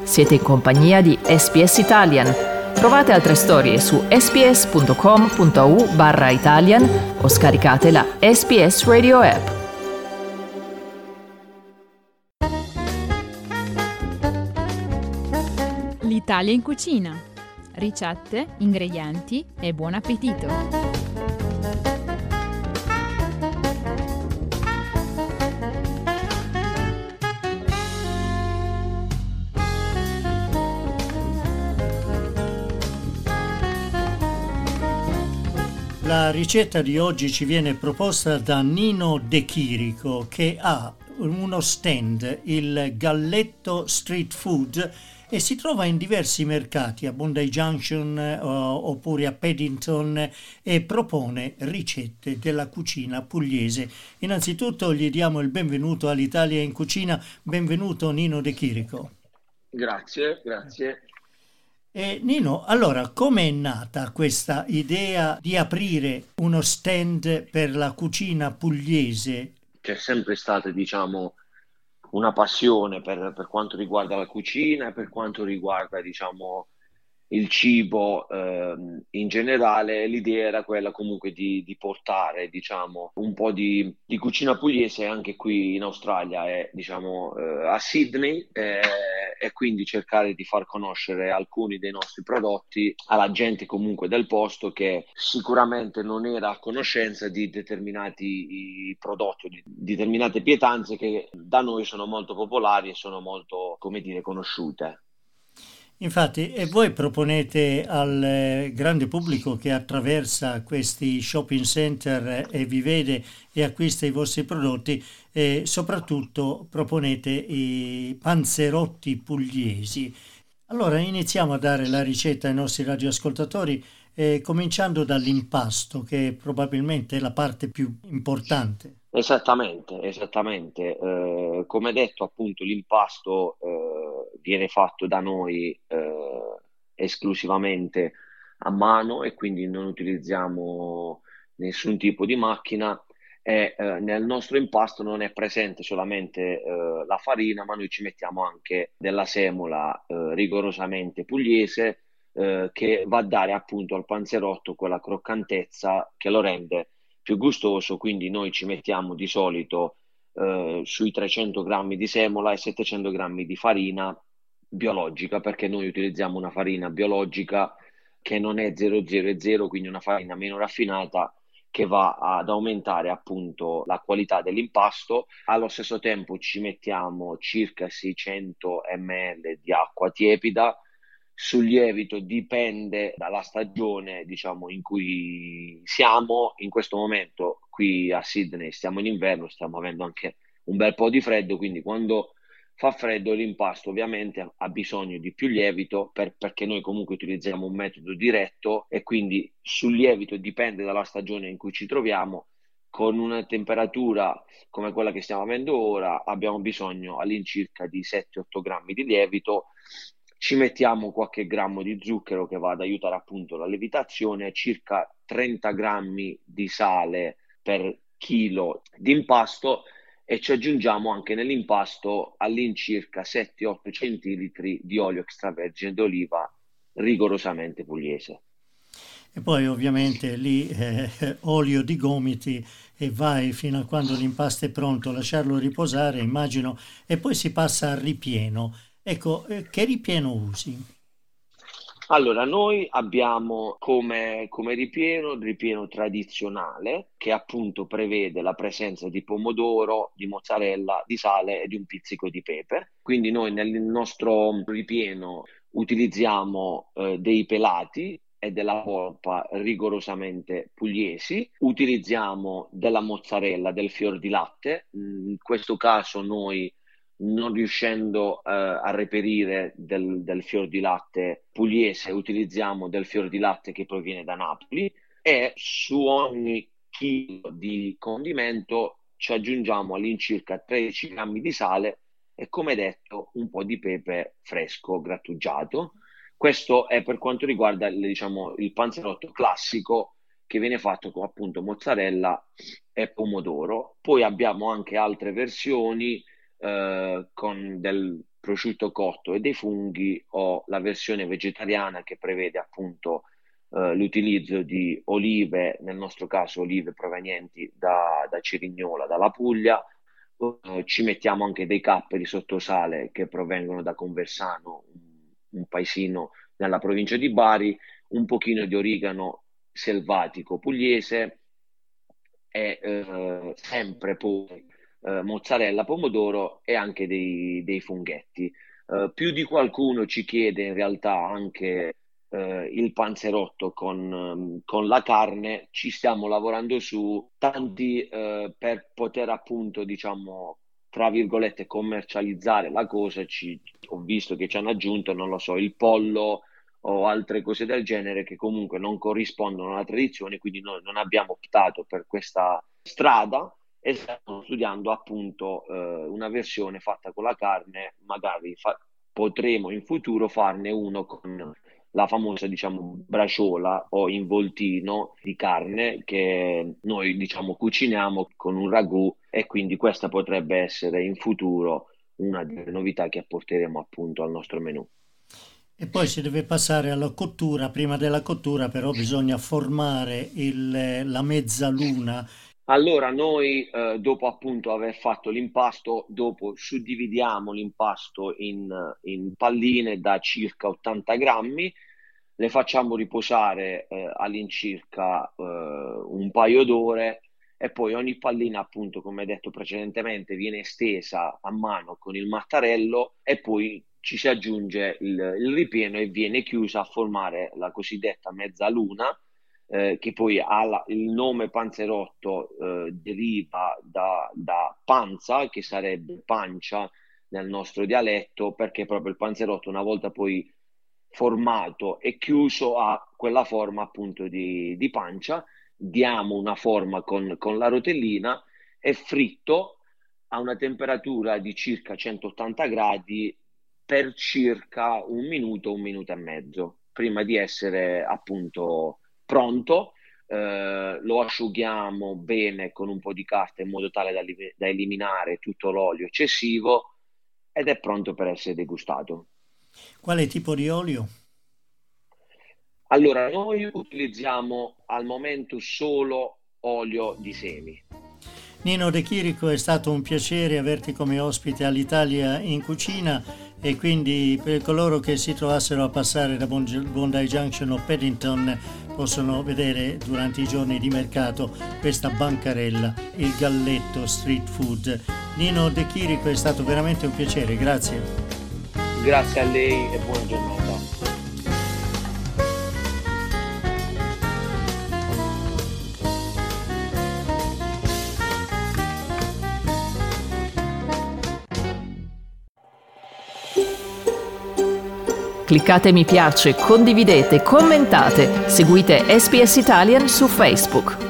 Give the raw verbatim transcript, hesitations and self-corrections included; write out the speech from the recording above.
Siete in compagnia di S B S Italian. Trovate altre storie su sbs.com.au barra Italian o scaricate la S B S Radio app. L'Italia in cucina. Ricette, ingredienti e buon appetito. La ricetta di oggi ci viene proposta da Nino De Chirico, che ha uno stand, il Galletto Street Food, e si trova in diversi mercati, a Bondi Junction eh, oppure a Paddington, e propone ricette della cucina pugliese. Innanzitutto gli diamo il benvenuto all'Italia in cucina. Benvenuto Nino De Chirico. Grazie, grazie. E Nino, allora, come è nata questa idea di aprire uno stand per la cucina pugliese? C'è sempre stata, diciamo, una passione per, per quanto riguarda la cucina e per quanto riguarda, diciamo, il cibo eh, in generale. L'idea era quella comunque di, di portare, diciamo, un po' di, di cucina pugliese anche qui in Australia e, diciamo, eh, a Sydney, eh, e quindi cercare di far conoscere alcuni dei nostri prodotti alla gente comunque del posto, che sicuramente non era a conoscenza di determinati prodotti, di determinate pietanze che da noi sono molto popolari e sono molto, come dire, conosciute. Infatti, e voi proponete al eh, grande pubblico che attraversa questi shopping center e vi vede e acquista i vostri prodotti, e soprattutto proponete i panzerotti pugliesi. Allora iniziamo a dare la ricetta ai nostri radioascoltatori, eh, cominciando dall'impasto, che probabilmente è la parte più importante. Esattamente, esattamente. Eh, come detto, appunto, l'impasto eh, viene fatto da noi eh, esclusivamente a mano, e quindi non utilizziamo nessun tipo di macchina, e eh, nel nostro impasto non è presente solamente eh, la farina, ma noi ci mettiamo anche della semola eh, rigorosamente pugliese, eh, che va a dare appunto al panzerotto quella croccantezza che lo rende più gustoso. Quindi noi ci mettiamo di solito eh, sui trecento grammi di semola e settecento grammi di farina biologica, perché noi utilizziamo una farina biologica che non è zero zero zero, quindi una farina meno raffinata, che va ad aumentare appunto la qualità dell'impasto. Allo stesso tempo ci mettiamo circa seicento millilitri di acqua tiepida. Sul lievito dipende dalla stagione, diciamo, in cui siamo. In questo momento qui a Sydney stiamo in inverno, stiamo avendo anche un bel po' di freddo, quindi quando fa freddo l'impasto ovviamente ha bisogno di più lievito, per, perché noi comunque utilizziamo un metodo diretto, e quindi sul lievito dipende dalla stagione in cui ci troviamo. Con una temperatura come quella che stiamo avendo ora abbiamo bisogno all'incirca di sette otto grammi di lievito. Ci mettiamo qualche grammo di zucchero che va ad aiutare appunto la lievitazione, circa trenta grammi di sale per chilo di impasto, e ci aggiungiamo anche nell'impasto all'incirca sette otto centilitri di olio extravergine d'oliva rigorosamente pugliese. E poi ovviamente lì eh, olio di gomiti, e vai fino a quando l'impasto è pronto, lasciarlo riposare, immagino, e poi si passa al ripieno. Ecco, eh, che ripieno usi? Allora, noi abbiamo come, come ripieno il ripieno tradizionale, che appunto prevede la presenza di pomodoro, di mozzarella, di sale e di un pizzico di pepe. Quindi noi nel nostro ripieno utilizziamo eh, dei pelati e della polpa rigorosamente pugliesi. Utilizziamo della mozzarella, del fior di latte. In questo caso noi, non riuscendo eh, a reperire del, del fior di latte pugliese, utilizziamo del fior di latte che proviene da Napoli, e su ogni chilo di condimento ci aggiungiamo all'incirca tredici grammi di sale e, come detto, un po' di pepe fresco grattugiato. Questo è per quanto riguarda il, diciamo, il panzerotto classico, che viene fatto con appunto mozzarella e pomodoro. Poi abbiamo anche altre versioni eh, con del prosciutto cotto e dei funghi, o la versione vegetariana che prevede appunto eh, l'utilizzo di olive, nel nostro caso olive provenienti da, da Cerignola, dalla Puglia. Uh, ci mettiamo anche dei capperi sottosale che provengono da Conversano, un, un paesino nella provincia di Bari, un pochino di origano selvatico pugliese e uh, sempre poi uh, mozzarella, pomodoro e anche dei, dei funghetti. Uh, più di qualcuno ci chiede in realtà anche Uh, il panzerotto con, um, con la carne. Ci stiamo lavorando su tanti uh, per poter appunto, diciamo, tra virgolette, commercializzare la cosa. Ci, ho visto che ci hanno aggiunto, non lo so, il pollo o altre cose del genere che comunque non corrispondono alla tradizione, quindi noi non abbiamo optato per questa strada e stiamo studiando appunto uh, una versione fatta con la carne. Magari fa- potremo in futuro farne uno con la famosa, diciamo, braciola o involtino di carne che noi, diciamo, cuciniamo con un ragù, e quindi questa potrebbe essere in futuro una delle novità che apporteremo appunto al nostro menù. E poi si deve passare alla cottura. Prima della cottura però bisogna formare il, la mezzaluna. Allora noi eh, dopo appunto aver fatto l'impasto, dopo suddividiamo l'impasto in, in palline da circa ottanta grammi, le facciamo riposare eh, all'incirca eh, un paio d'ore, e poi ogni pallina, appunto come detto precedentemente, viene stesa a mano con il mattarello e poi ci si aggiunge il, il ripieno e viene chiusa a formare la cosiddetta mezzaluna. Eh, che poi ha la, il nome panzerotto eh, deriva da, da panza, che sarebbe pancia nel nostro dialetto, perché proprio il panzerotto, una volta poi formato e chiuso, ha quella forma appunto di, di pancia. Diamo una forma con, con la rotellina, e fritto a una temperatura di circa centottanta gradi per circa un minuto, un minuto e mezzo, prima di essere appunto pronto. Eh, lo asciughiamo bene con un po' di carta in modo tale da, da eliminare tutto l'olio eccessivo, ed è pronto per essere degustato. Quale tipo di olio? Allora, noi utilizziamo al momento solo olio di semi. Nino De Chirico, è stato un piacere averti come ospite all'Italia in Cucina, e quindi per coloro che si trovassero a passare da Bondi Junction o Paddington possono vedere durante i giorni di mercato questa bancarella, il Galletto Street Food. Nino De Chirico, è stato veramente un piacere, grazie. Grazie a lei e buona giornata. Cliccate mi piace, condividete, commentate, seguite S B S Italian su Facebook.